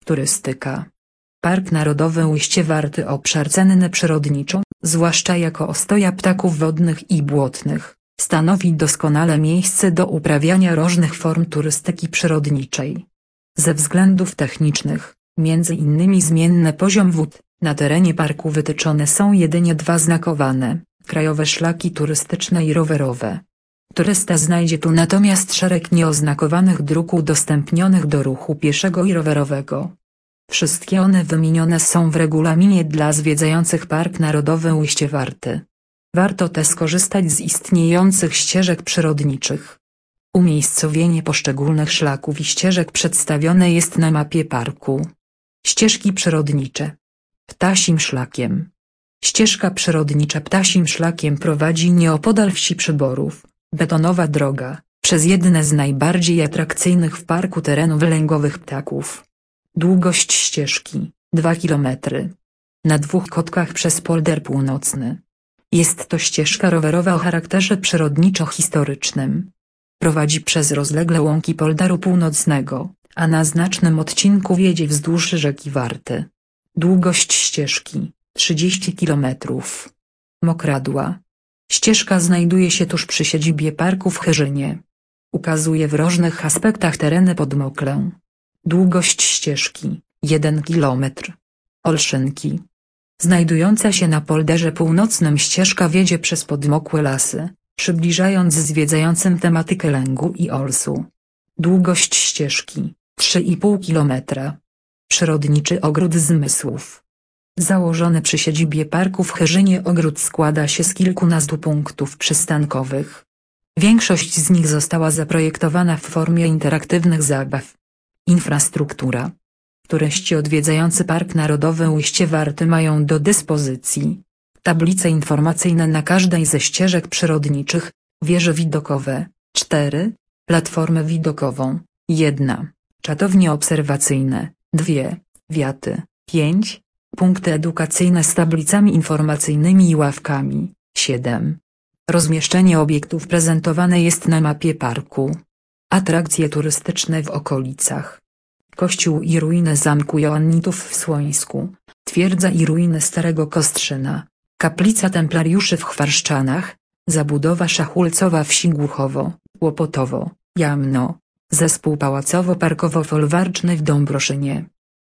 Turystyka. Park Narodowy Ujście Warty obszar cenny przyrodniczo, zwłaszcza jako ostoja ptaków wodnych i błotnych, stanowi doskonale miejsce do uprawiania różnych form turystyki przyrodniczej. Ze względów technicznych, między innymi zmienny poziom wód, na terenie parku wytyczone są jedynie 2 znakowane, krajowe szlaki turystyczne i rowerowe. Turysta znajdzie tu natomiast szereg nieoznakowanych dróg udostępnionych do ruchu pieszego i rowerowego. Wszystkie one wymienione są w regulaminie dla zwiedzających Park Narodowy Ujście Warty. Warto też skorzystać z istniejących ścieżek przyrodniczych. Umiejscowienie poszczególnych szlaków i ścieżek przedstawione jest na mapie parku. Ścieżki przyrodnicze. Ptasim szlakiem. Ścieżka przyrodnicza Ptasim szlakiem prowadzi nieopodal wsi Przyborów, betonowa droga, przez jedne z najbardziej atrakcyjnych w parku terenów lęgowych ptaków. Długość ścieżki 2 km. Na 2 kotkach przez polder północny. Jest to ścieżka rowerowa o charakterze przyrodniczo-historycznym. Prowadzi przez rozlegle łąki polderu północnego, a na znacznym odcinku wiedzie wzdłuż rzeki Warty. Długość ścieżki 30 km. Mokradła. Ścieżka znajduje się tuż przy siedzibie parku w Chyrzynie. Ukazuje w różnych aspektach tereny podmokłe. Długość ścieżki 1 km. Olszynki. Znajdująca się na polderze północnym ścieżka wiedzie przez podmokłe lasy, przybliżając zwiedzającym tematykę lęgu i olsu. Długość ścieżki 3,5 km. Przyrodniczy ogród zmysłów. Założony przy siedzibie parku w Chyrzynie ogród składa się z kilkunastu punktów przystankowych. Większość z nich została zaprojektowana w formie interaktywnych zabaw. Infrastruktura. Turyści odwiedzający Park Narodowy Ujście Warty mają do dyspozycji tablice informacyjne na każdej ze ścieżek przyrodniczych, wieże widokowe, 4, platformę widokową, 1, czatownie obserwacyjne, 2, wiaty, 5, punkty edukacyjne z tablicami informacyjnymi i ławkami, 7. Rozmieszczenie obiektów prezentowane jest na mapie parku. Atrakcje turystyczne w okolicach. Kościół i ruiny zamku Joannitów w Słońsku, twierdza i ruiny Starego Kostrzyna, kaplica templariuszy w Chwarszczanach, zabudowa szachulcowa wsi Głuchowo, Łopotowo, Jamno, zespół pałacowo-parkowo-folwarczny w Dąbroszynie.